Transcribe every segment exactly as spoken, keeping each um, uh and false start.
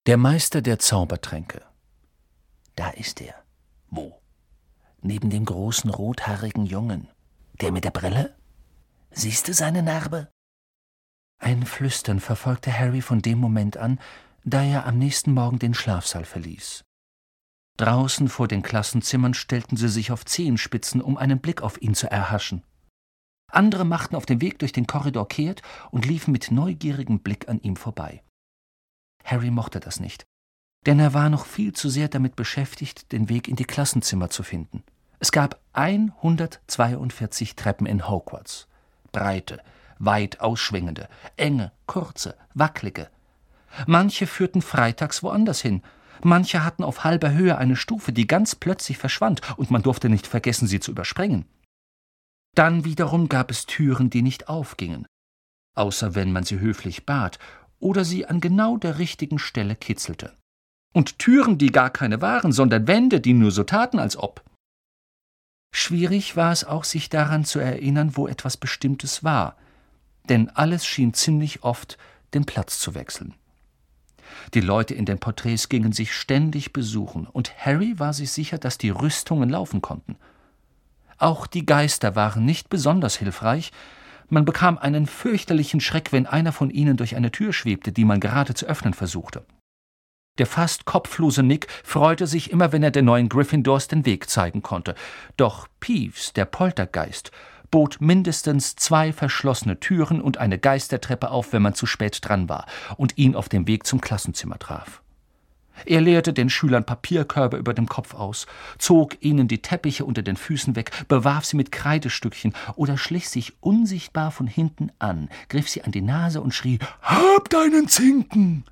Der Meister der Zaubertränke. Da ist er. Wo? Neben dem großen rothaarigen Jungen. Der mit der Brille? Siehst du seine Narbe? Ein Flüstern verfolgte Harry von dem Moment an, da er am nächsten Morgen den Schlafsaal verließ. Draußen vor den Klassenzimmern stellten sie sich auf Zehenspitzen, um einen Blick auf ihn zu erhaschen. Andere machten auf dem Weg durch den Korridor kehrt und liefen mit neugierigem Blick an ihm vorbei. Harry mochte das nicht, denn er war noch viel zu sehr damit beschäftigt, den Weg in die Klassenzimmer zu finden. Es gab hundertzweiundvierzig Treppen in Hogwarts. Breite, weit ausschwingende, enge, kurze, wackelige. Manche führten freitags woanders hin. Manche hatten auf halber Höhe eine Stufe, die ganz plötzlich verschwand, und man durfte nicht vergessen, sie zu überspringen. Dann wiederum gab es Türen, die nicht aufgingen, außer wenn man sie höflich bat oder sie an genau der richtigen Stelle kitzelte. Und Türen, die gar keine waren, sondern Wände, die nur so taten, als ob. Schwierig war es auch, sich daran zu erinnern, wo etwas Bestimmtes war, denn alles schien ziemlich oft den Platz zu wechseln. Die Leute in den Porträts gingen sich ständig besuchen, und Harry war sich sicher, dass die Rüstungen laufen konnten. Auch die Geister waren nicht besonders hilfreich. Man bekam einen fürchterlichen Schreck, wenn einer von ihnen durch eine Tür schwebte, die man gerade zu öffnen versuchte. Der fast kopflose Nick freute sich immer, wenn er den neuen Gryffindors den Weg zeigen konnte. Doch Peeves, der Poltergeist, bot mindestens zwei verschlossene Türen und eine Geistertreppe auf, wenn man zu spät dran war und ihn auf dem Weg zum Klassenzimmer traf. Er leerte den Schülern Papierkörbe über dem Kopf aus, zog ihnen die Teppiche unter den Füßen weg, bewarf sie mit Kreidestückchen oder schlich sich unsichtbar von hinten an, griff sie an die Nase und schrie: »Habt einen Zinken!«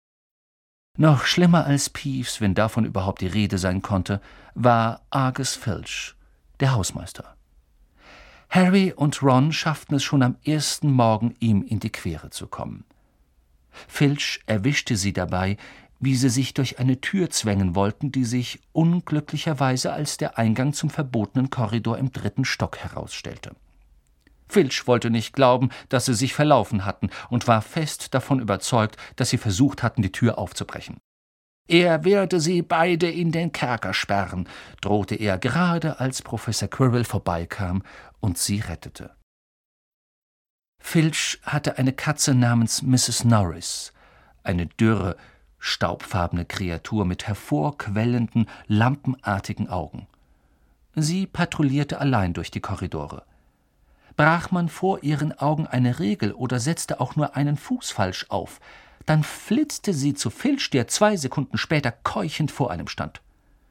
Noch schlimmer als Peeves, wenn davon überhaupt die Rede sein konnte, war Argus Filch, der Hausmeister. Harry und Ron schafften es schon am ersten Morgen, ihm in die Quere zu kommen. Filch erwischte sie dabei, wie sie sich durch eine Tür zwängen wollten, die sich unglücklicherweise als der Eingang zum verbotenen Korridor im dritten Stock herausstellte. Filch wollte nicht glauben, dass sie sich verlaufen hatten, und war fest davon überzeugt, dass sie versucht hatten, die Tür aufzubrechen. Er werde sie beide in den Kerker sperren, drohte er, gerade als Professor Quirrell vorbeikam und sie rettete. Filch hatte eine Katze namens Misses Norris, eine dürre, staubfarbene Kreatur mit hervorquellenden, lampenartigen Augen. Sie patrouillierte allein durch die Korridore. Brach man vor ihren Augen eine Regel oder setzte auch nur einen Fuß falsch auf, dann flitzte sie zu Filch, der zwei Sekunden später keuchend vor einem stand.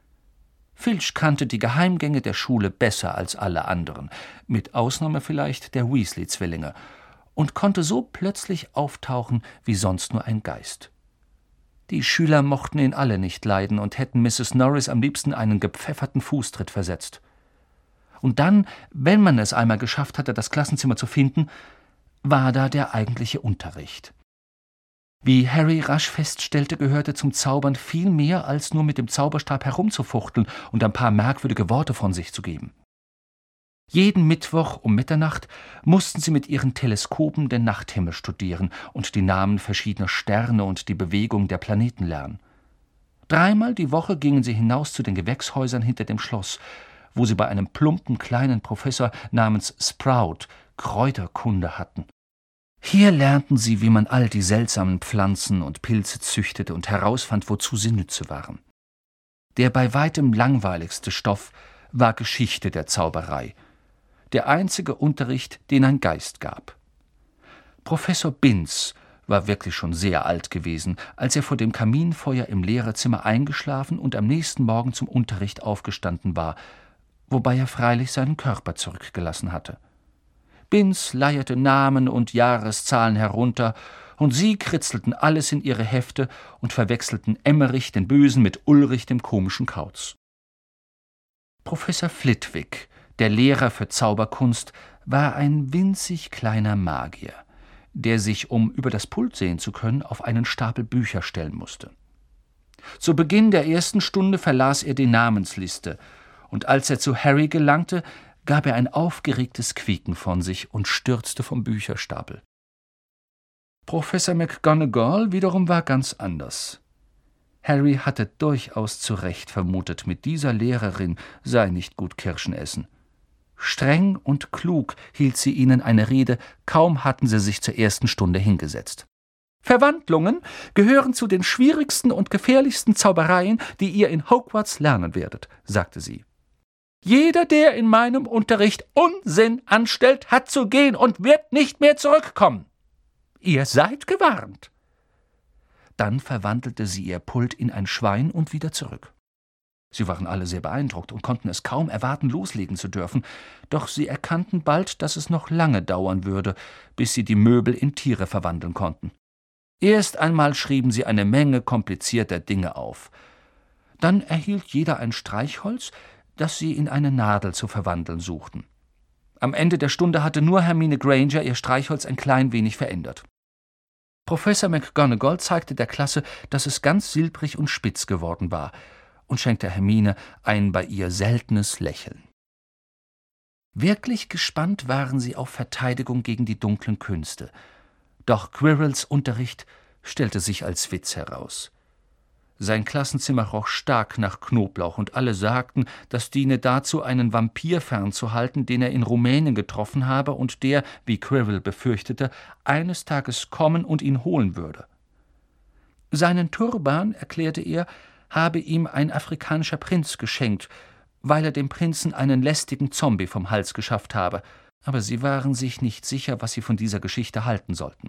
Filch kannte die Geheimgänge der Schule besser als alle anderen, mit Ausnahme vielleicht der Weasley-Zwillinge, und konnte so plötzlich auftauchen wie sonst nur ein Geist. Die Schüler mochten ihn alle nicht leiden und hätten Misses Norris am liebsten einen gepfefferten Fußtritt versetzt. Und dann, wenn man es einmal geschafft hatte, das Klassenzimmer zu finden, war da der eigentliche Unterricht. Wie Harry rasch feststellte, gehörte zum Zaubern viel mehr, als nur mit dem Zauberstab herumzufuchteln und ein paar merkwürdige Worte von sich zu geben. Jeden Mittwoch um Mitternacht mussten sie mit ihren Teleskopen den Nachthimmel studieren und die Namen verschiedener Sterne und die Bewegung der Planeten lernen. Dreimal die Woche gingen sie hinaus zu den Gewächshäusern hinter dem Schloss, wo sie bei einem plumpen kleinen Professor namens Sprout Kräuterkunde hatten. Hier lernten sie, wie man all die seltsamen Pflanzen und Pilze züchtete und herausfand, wozu sie nütze waren. Der bei weitem langweiligste Stoff war Geschichte der Zauberei, der einzige Unterricht, den ein Geist gab. Professor Binns war wirklich schon sehr alt gewesen, als er vor dem Kaminfeuer im Lehrerzimmer eingeschlafen und am nächsten Morgen zum Unterricht aufgestanden war, wobei er freilich seinen Körper zurückgelassen hatte. Binns leierte Namen und Jahreszahlen herunter, und sie kritzelten alles in ihre Hefte und verwechselten Emmerich den Bösen mit Ulrich dem komischen Kauz. Professor Flitwick, der Lehrer für Zauberkunst, war ein winzig kleiner Magier, der sich, um über das Pult sehen zu können, auf einen Stapel Bücher stellen musste. Zu Beginn der ersten Stunde verlas er die Namensliste, und als er zu Harry gelangte, gab er ein aufgeregtes Quieken von sich und stürzte vom Bücherstapel. Professor McGonagall wiederum war ganz anders. Harry hatte durchaus zu Recht vermutet, mit dieser Lehrerin sei nicht gut Kirschen essen. Streng und klug hielt sie ihnen eine Rede, kaum hatten sie sich zur ersten Stunde hingesetzt. »Verwandlungen gehören zu den schwierigsten und gefährlichsten Zaubereien, die ihr in Hogwarts lernen werdet«, sagte sie. »Jeder, der in meinem Unterricht Unsinn anstellt, hat zu gehen und wird nicht mehr zurückkommen. Ihr seid gewarnt.« Dann verwandelte sie ihr Pult in ein Schwein und wieder zurück. Sie waren alle sehr beeindruckt und konnten es kaum erwarten, loslegen zu dürfen, doch sie erkannten bald, dass es noch lange dauern würde, bis sie die Möbel in Tiere verwandeln konnten. Erst einmal schrieben sie eine Menge komplizierter Dinge auf. Dann erhielt jeder ein Streichholz, das sie in eine Nadel zu verwandeln suchten. Am Ende der Stunde hatte nur Hermine Granger ihr Streichholz ein klein wenig verändert. Professor McGonagall zeigte der Klasse, dass es ganz silbrig und spitz geworden war, und schenkte Hermine ein bei ihr seltenes Lächeln. Wirklich gespannt waren sie auf Verteidigung gegen die dunklen Künste. Doch Quirrells Unterricht stellte sich als Witz heraus. Sein Klassenzimmer roch stark nach Knoblauch, und alle sagten, das diene dazu, einen Vampir fernzuhalten, den er in Rumänien getroffen habe und der, wie Quirrell befürchtete, eines Tages kommen und ihn holen würde. Seinen Turban, erklärte er, habe ihm ein afrikanischer Prinz geschenkt, weil er dem Prinzen einen lästigen Zombie vom Hals geschafft habe, aber sie waren sich nicht sicher, was sie von dieser Geschichte halten sollten.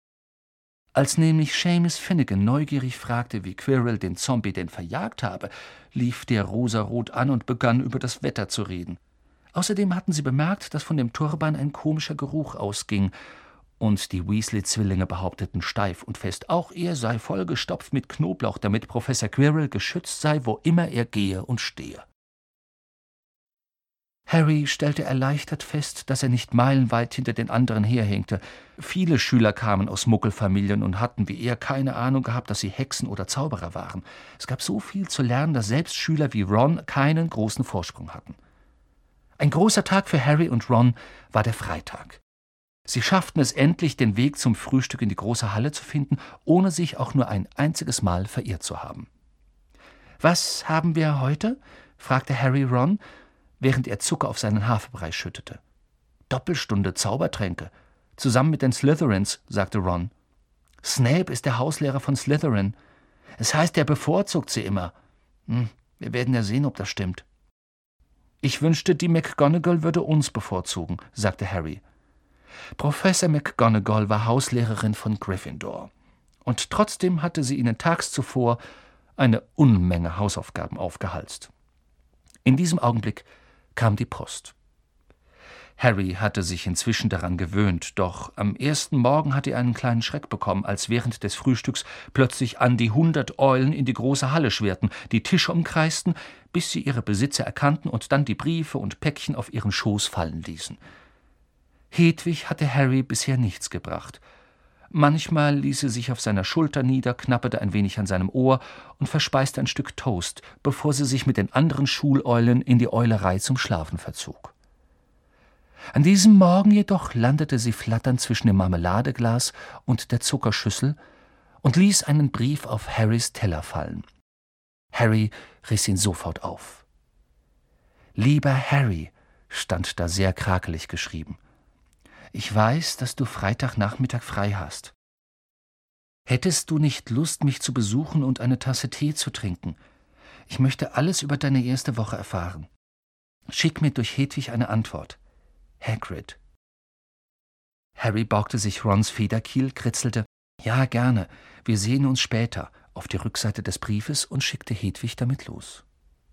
Als nämlich Seamus Finnegan neugierig fragte, wie Quirrell den Zombie denn verjagt habe, lief der rosarot an und begann über das Wetter zu reden. Außerdem hatten sie bemerkt, dass von dem Turban ein komischer Geruch ausging, und die Weasley-Zwillinge behaupteten steif und fest, auch er sei vollgestopft mit Knoblauch, damit Professor Quirrell geschützt sei, wo immer er gehe und stehe. Harry stellte erleichtert fest, dass er nicht meilenweit hinter den anderen herhinkte. Viele Schüler kamen aus Muggelfamilien und hatten wie er keine Ahnung gehabt, dass sie Hexen oder Zauberer waren. Es gab so viel zu lernen, dass selbst Schüler wie Ron keinen großen Vorsprung hatten. Ein großer Tag für Harry und Ron war der Freitag. Sie schafften es endlich, den Weg zum Frühstück in die große Halle zu finden, ohne sich auch nur ein einziges Mal verirrt zu haben. »Was haben wir heute?« fragte Harry Ron, während er Zucker auf seinen Haferbrei schüttete. »Doppelstunde Zaubertränke, zusammen mit den Slytherins«, sagte Ron. »Snape ist der Hauslehrer von Slytherin. Es heißt, er bevorzugt sie immer. Hm, wir werden ja sehen, ob das stimmt.« »Ich wünschte, die McGonagall würde uns bevorzugen«, sagte Harry. Professor McGonagall war Hauslehrerin von Gryffindor, und trotzdem hatte sie ihnen tags zuvor eine Unmenge Hausaufgaben aufgehalst. In diesem Augenblick kam die Post. Harry hatte sich inzwischen daran gewöhnt, doch am ersten Morgen hatte er einen kleinen Schreck bekommen, als während des Frühstücks plötzlich an die hundert Eulen in die große Halle schwirrten, die Tische umkreisten, bis sie ihre Besitzer erkannten und dann die Briefe und Päckchen auf ihren Schoß fallen ließen. Hedwig hatte Harry bisher nichts gebracht. Manchmal ließ sie sich auf seiner Schulter nieder, knapperte ein wenig an seinem Ohr und verspeiste ein Stück Toast, bevor sie sich mit den anderen Schuleulen in die Eulerei zum Schlafen verzog. An diesem Morgen jedoch landete sie flatternd zwischen dem Marmeladeglas und der Zuckerschüssel und ließ einen Brief auf Harrys Teller fallen. Harry riss ihn sofort auf. »Lieber Harry«, stand da sehr krakelig geschrieben, »ich weiß, dass du Freitagnachmittag frei hast. Hättest du nicht Lust, mich zu besuchen und eine Tasse Tee zu trinken? Ich möchte alles über deine erste Woche erfahren. Schick mir durch Hedwig eine Antwort. Hagrid.« Harry borgte sich Rons Federkiel, kritzelte »Ja, gerne, wir sehen uns später« auf die Rückseite des Briefes und schickte Hedwig damit los.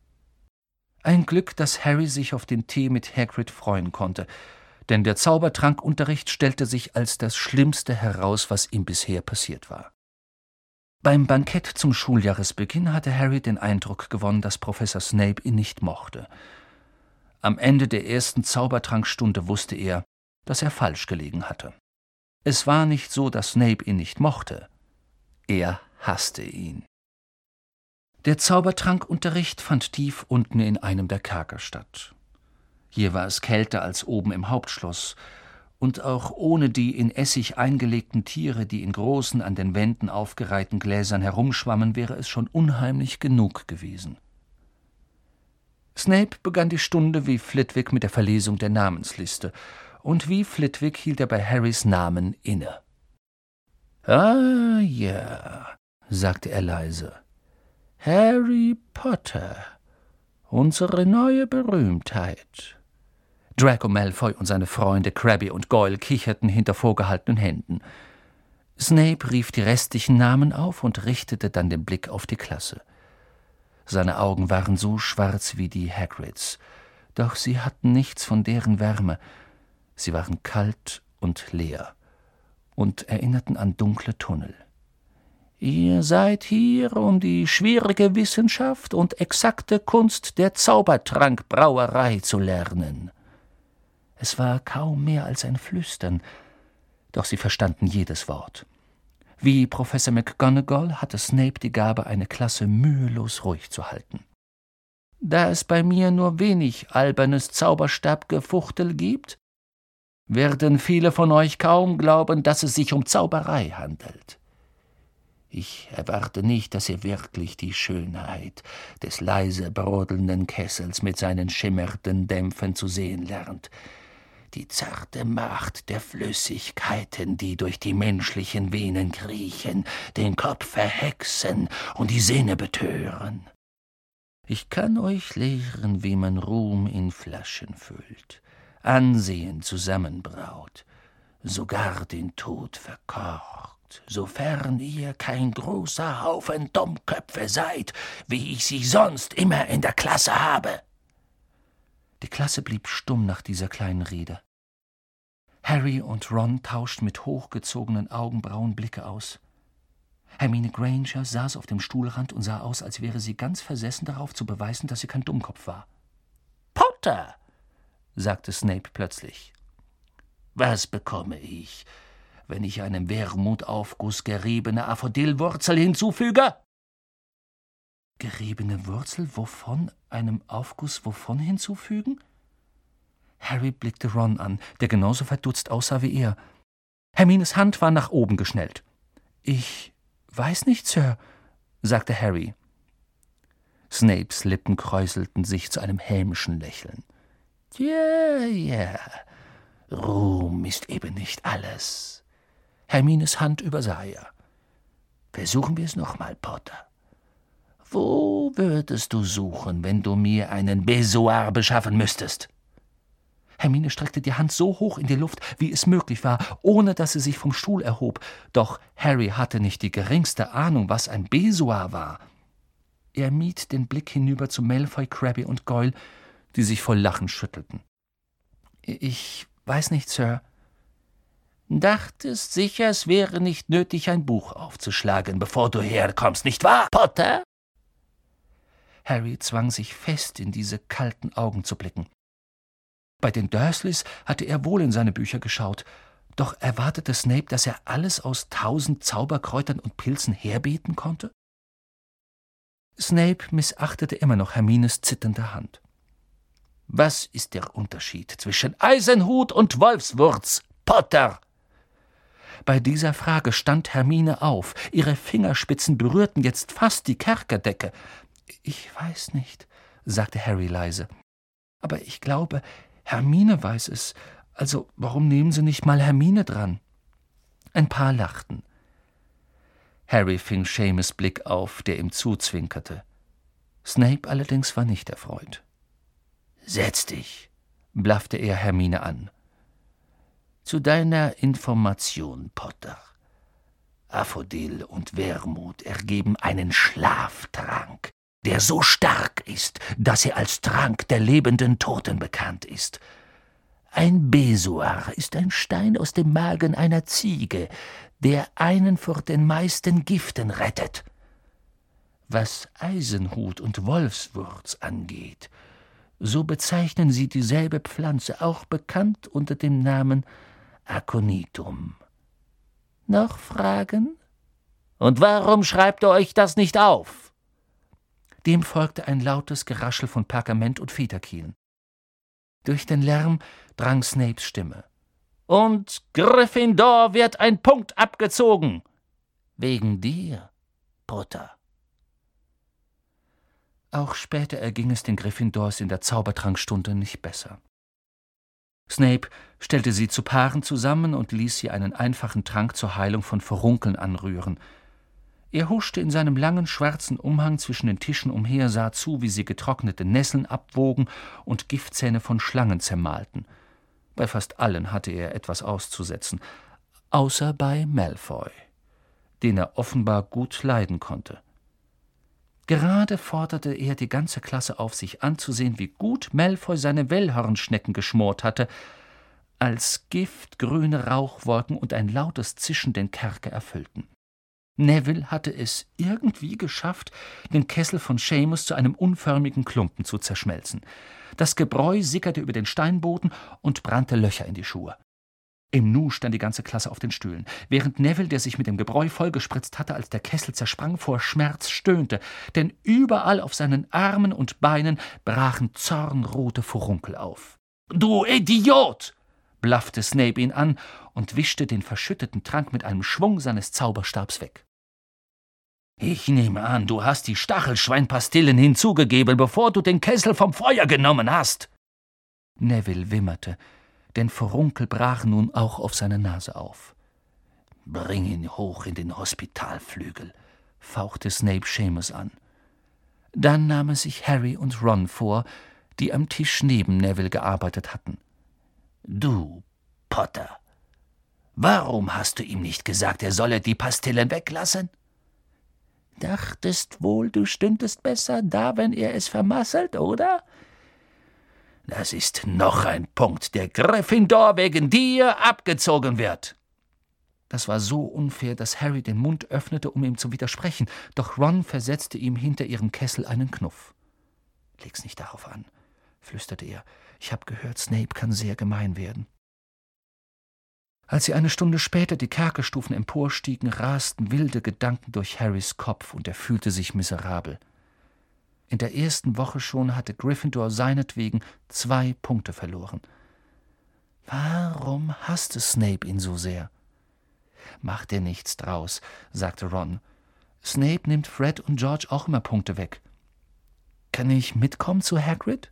Ein Glück, dass Harry sich auf den Tee mit Hagrid freuen konnte, denn der Zaubertrankunterricht stellte sich als das Schlimmste heraus, was ihm bisher passiert war. Beim Bankett zum Schuljahresbeginn hatte Harry den Eindruck gewonnen, dass Professor Snape ihn nicht mochte. Am Ende der ersten Zaubertrankstunde wusste er, dass er falsch gelegen hatte. Es war nicht so, dass Snape ihn nicht mochte. Er hasste ihn. Der Zaubertrankunterricht fand tief unten in einem der Kerker statt. Hier war es kälter als oben im Hauptschloss, und auch ohne die in Essig eingelegten Tiere, die in großen, an den Wänden aufgereihten Gläsern herumschwammen, wäre es schon unheimlich genug gewesen. Snape begann die Stunde wie Flitwick mit der Verlesung der Namensliste, und wie Flitwick hielt er bei Harrys Namen inne. »Ah ja«, sagte er leise, »Harry Potter, unsere neue Berühmtheit.« Draco Malfoy und seine Freunde Crabbe und Goyle kicherten hinter vorgehaltenen Händen. Snape rief die restlichen Namen auf und richtete dann den Blick auf die Klasse. Seine Augen waren so schwarz wie die Hagrids, doch sie hatten nichts von deren Wärme. Sie waren kalt und leer und erinnerten an dunkle Tunnel. »Ihr seid hier, um die schwierige Wissenschaft und exakte Kunst der Zaubertrankbrauerei zu lernen.« Es war kaum mehr als ein Flüstern, doch sie verstanden jedes Wort. Wie Professor McGonagall hatte Snape die Gabe, eine Klasse mühelos ruhig zu halten. »Da es bei mir nur wenig albernes Zauberstabgefuchtel gibt, werden viele von euch kaum glauben, dass es sich um Zauberei handelt. Ich erwarte nicht, dass ihr wirklich die Schönheit des leise brodelnden Kessels mit seinen schimmernden Dämpfen zu sehen lernt, die zarte Macht der Flüssigkeiten, die durch die menschlichen Venen kriechen, den Kopf verhexen und die Sinne betören. Ich kann euch lehren, wie man Ruhm in Flaschen füllt, Ansehen zusammenbraut, sogar den Tod verkocht, sofern ihr kein großer Haufen Dummköpfe seid, wie ich sie sonst immer in der Klasse habe.« Die Klasse blieb stumm nach dieser kleinen Rede. Harry und Ron tauschten mit hochgezogenen Augenbrauen Blicke aus. Hermine Granger saß auf dem Stuhlrand und sah aus, als wäre sie ganz versessen darauf zu beweisen, dass sie kein Dummkopf war. »Potter«, sagte Snape plötzlich, »was bekomme ich, wenn ich einem Wermutaufguss geriebene Aphrodillwurzel hinzufüge?« »Geriebene Wurzel wovon? Einem Aufguss wovon hinzufügen?« Harry blickte Ron an, der genauso verdutzt aussah wie er. Hermines Hand war nach oben geschnellt. »Ich weiß nicht, Sir«, sagte Harry. Snapes Lippen kräuselten sich zu einem hämischen Lächeln. »Ja, ja, Ruhm ist eben nicht alles.« Hermines Hand übersah er. »Versuchen wir es nochmal, Potter. Wo würdest du suchen, wenn du mir einen Besoar beschaffen müsstest?« Hermine streckte die Hand so hoch in die Luft, wie es möglich war, ohne dass sie sich vom Stuhl erhob. Doch Harry hatte nicht die geringste Ahnung, was ein Besoar war. Er mied den Blick hinüber zu Malfoy, Crabbe und Goyle, die sich vor Lachen schüttelten. »Ich weiß nicht, Sir.« »Dachtest sicher, es wäre nicht nötig, ein Buch aufzuschlagen, bevor du herkommst, nicht wahr, Potter?« Harry zwang sich fest, in diese kalten Augen zu blicken. Bei den Dursleys hatte er wohl in seine Bücher geschaut, doch erwartete Snape, dass er alles aus tausend Zauberkräutern und Pilzen herbeten konnte? Snape missachtete immer noch Hermines zitternde Hand. »Was ist der Unterschied zwischen Eisenhut und Wolfswurz, Potter?« Bei dieser Frage stand Hermine auf. Ihre Fingerspitzen berührten jetzt fast die Kerkerdecke. »Ich weiß nicht«, sagte Harry leise. »Aber ich glaube, Hermine weiß es. Also warum nehmen Sie nicht mal Hermine dran?« Ein paar lachten. Harry fing Seamus Blick auf, der ihm zuzwinkerte. Snape allerdings war nicht erfreut. »Setz dich«, blaffte er Hermine an. »Zu deiner Information, Potter. Aphodil und Wermut ergeben einen Schlaftrank, der so stark ist, dass er als Trank der lebenden Toten bekannt ist. Ein Besoar ist ein Stein aus dem Magen einer Ziege, der einen vor den meisten Giften rettet. Was Eisenhut und Wolfswurz angeht, so bezeichnen sie dieselbe Pflanze, auch bekannt unter dem Namen Aconitum. Noch Fragen? Und warum schreibt ihr euch das nicht auf?« Dem folgte ein lautes Geraschel von Pergament und Federkielen. Durch den Lärm drang Snapes Stimme. Und Gryffindor wird ein Punkt abgezogen. Wegen dir, Potter. Auch später erging es den Gryffindors in der Zaubertrankstunde nicht besser. Snape stellte sie zu Paaren zusammen und ließ sie einen einfachen Trank zur Heilung von Furunkeln anrühren. Er huschte in seinem langen schwarzen Umhang zwischen den Tischen umher, sah zu, wie sie getrocknete Nesseln abwogen und Giftzähne von Schlangen zermalten. Bei fast allen hatte er etwas auszusetzen, außer bei Malfoy, den er offenbar gut leiden konnte. Gerade forderte er die ganze Klasse auf, sich anzusehen, wie gut Malfoy seine Wellhornschnecken geschmort hatte, als giftgrüne Rauchwolken und ein lautes Zischen den Kerker erfüllten. Neville hatte es irgendwie geschafft, den Kessel von Seamus zu einem unförmigen Klumpen zu zerschmelzen. Das Gebräu sickerte über den Steinboden und brannte Löcher in die Schuhe. Im Nu stand die ganze Klasse auf den Stühlen, während Neville, der sich mit dem Gebräu vollgespritzt hatte, als der Kessel zersprang, vor Schmerz stöhnte, denn überall auf seinen Armen und Beinen brachen zornrote Furunkel auf. »Du Idiot!« blaffte Snape ihn an und wischte den verschütteten Trank mit einem Schwung seines Zauberstabs weg. »Ich nehme an, du hast die Stachelschweinpastillen hinzugegeben, bevor du den Kessel vom Feuer genommen hast!« Neville wimmerte, denn Furunkel brachen nun auch auf seiner Nase auf. »Bring ihn hoch in den Hospitalflügel«, fauchte Snape Seamus an. Dann nahm er sich Harry und Ron vor, die am Tisch neben Neville gearbeitet hatten. »Du, Potter, warum hast du ihm nicht gesagt, er solle die Pastillen weglassen?« »Dachtest wohl, du stündest besser da, wenn er es vermasselt, oder?« »Das ist noch ein Punkt, der Gryffindor wegen dir abgezogen wird.« Das war so unfair, dass Harry den Mund öffnete, um ihm zu widersprechen, doch Ron versetzte ihm hinter ihrem Kessel einen Knuff. »Leg's nicht darauf an«, flüsterte er. »Ich habe gehört, Snape kann sehr gemein werden.« Als sie eine Stunde später die Kerkerstufen emporstiegen, rasten wilde Gedanken durch Harrys Kopf, und er fühlte sich miserabel. In der ersten Woche schon hatte Gryffindor seinetwegen zwei Punkte verloren. Warum hasste Snape ihn so sehr? »Mach dir nichts draus«, sagte Ron. »Snape nimmt Fred und George auch immer Punkte weg. Kann ich mitkommen zu Hagrid?«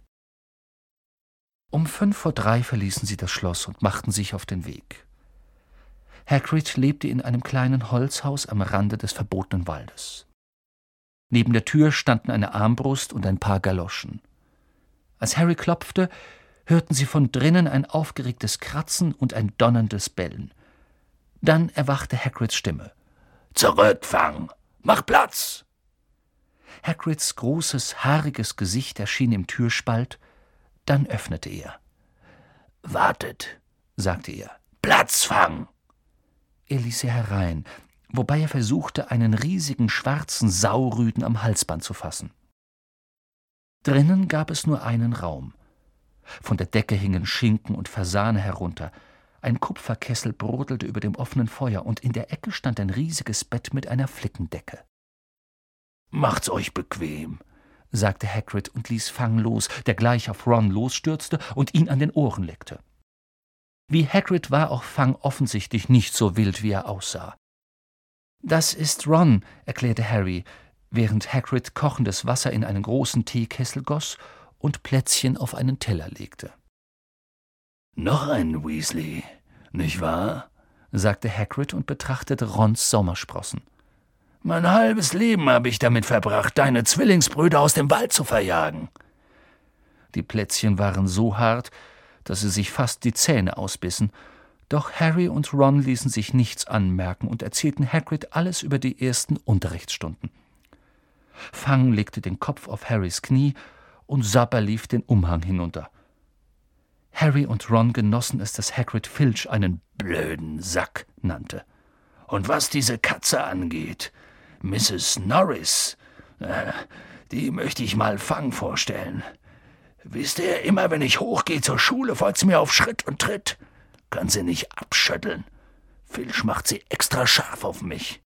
Um fünf vor drei verließen sie das Schloss und machten sich auf den Weg. Hagrid lebte in einem kleinen Holzhaus am Rande des verbotenen Waldes. Neben der Tür standen eine Armbrust und ein paar Galoschen. Als Harry klopfte, hörten sie von drinnen ein aufgeregtes Kratzen und ein donnerndes Bellen. Dann erwachte Hagrids Stimme. »Zurück, Fang! Mach Platz!« Hagrids großes, haariges Gesicht erschien im Türspalt. Dann öffnete er. »Wartet«, sagte er. »Platz, Fang!« Er ließ sie herein, wobei er versuchte, einen riesigen schwarzen Saurüden am Halsband zu fassen. Drinnen gab es nur einen Raum. Von der Decke hingen Schinken und Fasane herunter. Ein Kupferkessel brodelte über dem offenen Feuer, und in der Ecke stand ein riesiges Bett mit einer Flickendecke. »Macht's euch bequem«, sagte Hagrid und ließ Fang los, der gleich auf Ron losstürzte und ihn an den Ohren leckte. Wie Hagrid war auch Fang offensichtlich nicht so wild, wie er aussah. »Das ist Ron«, erklärte Harry, während Hagrid kochendes Wasser in einen großen Teekessel goss und Plätzchen auf einen Teller legte. »Noch ein Weasley, nicht wahr?« sagte Hagrid und betrachtete Rons Sommersprossen. »Mein halbes Leben habe ich damit verbracht, deine Zwillingsbrüder aus dem Wald zu verjagen.« Die Plätzchen waren so hart, dass sie sich fast die Zähne ausbissen, doch Harry und Ron ließen sich nichts anmerken und erzählten Hagrid alles über die ersten Unterrichtsstunden. Fang legte den Kopf auf Harrys Knie und Sapper lief den Umhang hinunter. Harry und Ron genossen es, dass Hagrid Filch einen blöden Sack nannte. »Und was diese Katze angeht, Misses Norris, äh, die möchte ich mal Fang vorstellen. Wisst ihr, immer wenn ich hochgehe zur Schule, folgt sie mir auf Schritt und Tritt. Kann sie nicht abschütteln. Filch macht sie extra scharf auf mich.«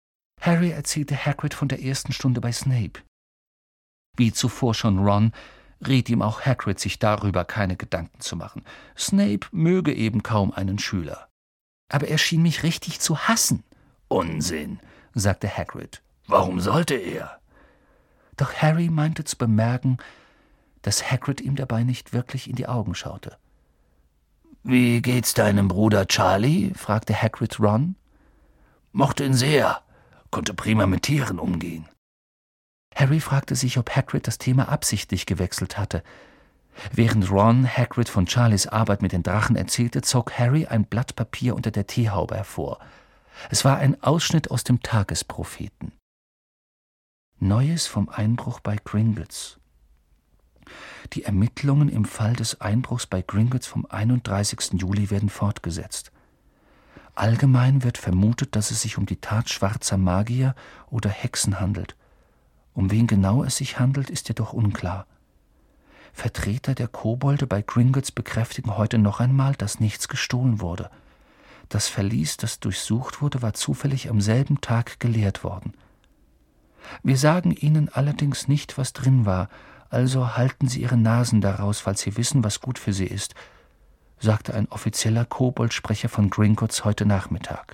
Harry erzählte Hagrid von der ersten Stunde bei Snape. Wie zuvor schon Ron, riet ihm auch Hagrid, sich darüber keine Gedanken zu machen. Snape möge eben kaum einen Schüler. »Aber er schien mich richtig zu hassen.« »Unsinn«, sagte Hagrid. »Warum sollte er?« Doch Harry meinte zu bemerken, dass Hagrid ihm dabei nicht wirklich in die Augen schaute. »Wie geht's deinem Bruder Charlie?« fragte Hagrid Ron. »Mochte ihn sehr, konnte prima mit Tieren umgehen.« Harry fragte sich, ob Hagrid das Thema absichtlich gewechselt hatte. Während Ron Hagrid von Charlies Arbeit mit den Drachen erzählte, zog Harry ein Blatt Papier unter der Teehaube hervor. Es war ein Ausschnitt aus dem Tagespropheten. Neues vom Einbruch bei Gringotts. Die Ermittlungen im Fall des Einbruchs bei Gringotts vom einunddreißigsten Juli werden fortgesetzt. Allgemein wird vermutet, dass es sich um die Tat schwarzer Magier oder Hexen handelt. Um wen genau es sich handelt, ist jedoch unklar. Vertreter der Kobolde bei Gringotts bekräftigen heute noch einmal, dass nichts gestohlen wurde. Das Verlies, das durchsucht wurde, war zufällig am selben Tag geleert worden. Wir sagen Ihnen allerdings nicht, was drin war, also halten Sie Ihre Nasen daraus, falls Sie wissen, was gut für Sie ist, sagte ein offizieller Koboldsprecher von Gringotts heute Nachmittag.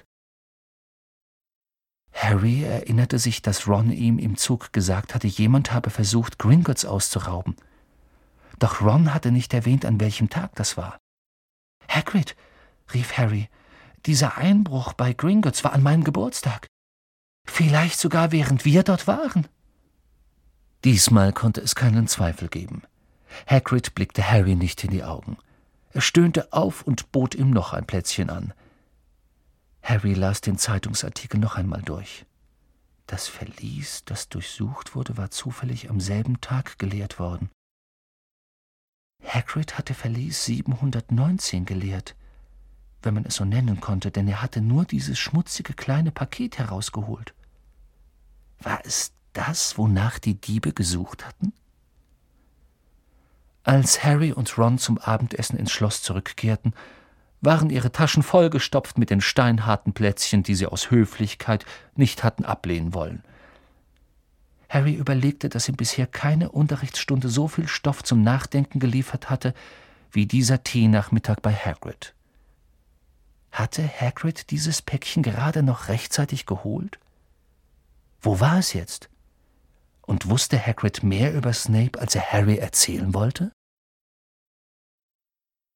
Harry erinnerte sich, dass Ron ihm im Zug gesagt hatte, jemand habe versucht, Gringotts auszurauben. Doch Ron hatte nicht erwähnt, an welchem Tag das war. »Hagrid«, rief Harry, »dieser Einbruch bei Gringotts war an meinem Geburtstag. Vielleicht sogar, während wir dort waren.« Diesmal konnte es keinen Zweifel geben. Hagrid blickte Harry nicht in die Augen. Er stöhnte auf und bot ihm noch ein Plätzchen an. Harry las den Zeitungsartikel noch einmal durch. Das Verlies, das durchsucht wurde, war zufällig am selben Tag geleert worden. Hagrid hatte Verlies siebenhundertneunzehn geleert, wenn man es so nennen konnte, denn er hatte nur dieses schmutzige kleine Paket herausgeholt. War es das, wonach die Diebe gesucht hatten? Als Harry und Ron zum Abendessen ins Schloss zurückkehrten, waren ihre Taschen vollgestopft mit den steinharten Plätzchen, die sie aus Höflichkeit nicht hatten ablehnen wollen. Harry überlegte, dass ihm bisher keine Unterrichtsstunde so viel Stoff zum Nachdenken geliefert hatte, wie dieser Teenachmittag bei Hagrid. Hatte Hagrid dieses Päckchen gerade noch rechtzeitig geholt? Wo war es jetzt? Und wusste Hagrid mehr über Snape, als er Harry erzählen wollte?